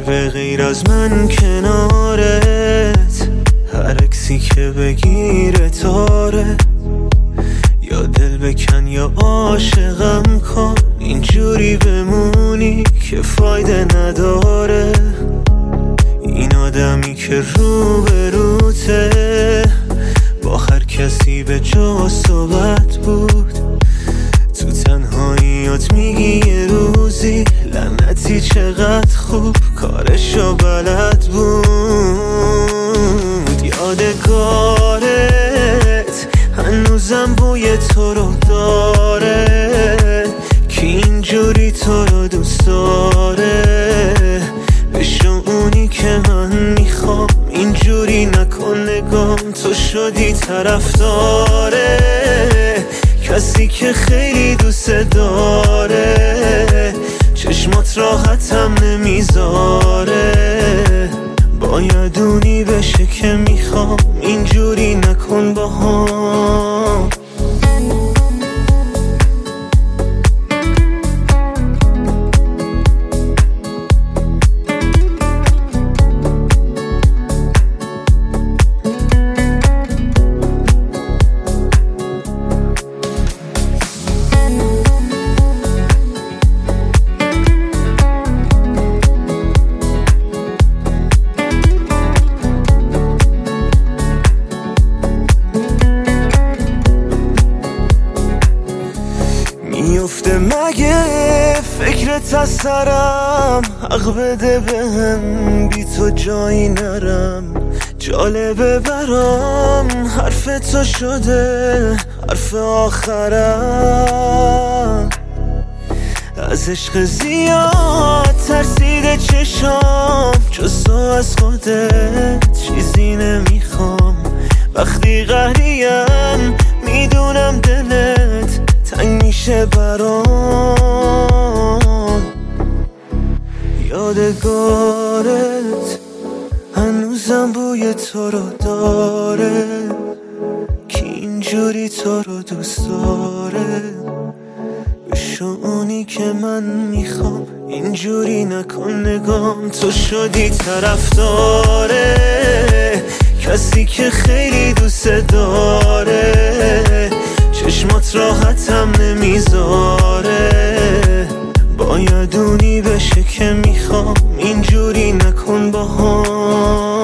به غیر از من کنارت، هر عکسی که بگیره تاره. یا دل بکن یا عاشقم کن، اینجوری بمونی که فایده نداره. این آدمی که روبروته با هر کسی به جا صحبت بود، تو تنهاییات میگی یه روزی لعنتی چقدر خوب کارشو بلد بود. یادگارت هنوزم بوی تو رو داره، که اینجوری تو رو دوست داره. بشو اونی که من میخوام، اینجوری نکن نگام، تو شدی طرفداره کسی که خیلی دوست داره. چشمات راحتم نمیذاره، باید اونی بشه که میخوام، اینجوری نکن باهام. میفته مگه فکرت از سرم، حق بده بهم بی تو جایی نرم. جالبه برام حرف تو شده حرف آخرم. از عشق زیاد ترسیده چشام، جز تو از خودت چیزی نمیخوام. وقتی قهریم میدونم دلت تنگ میشه برام. یادگارت هنوزم بوی تو رو داره، که اینجوری تو رو دوست داره. بشو اونی که من میخوام، اینجوری نکن نگام، تو شدی طرفداره کسی که خیلی دوست داره. چشمات راحتم نمیذاره، باید اونی بشه که میخوام، اینجوری نکن باهام.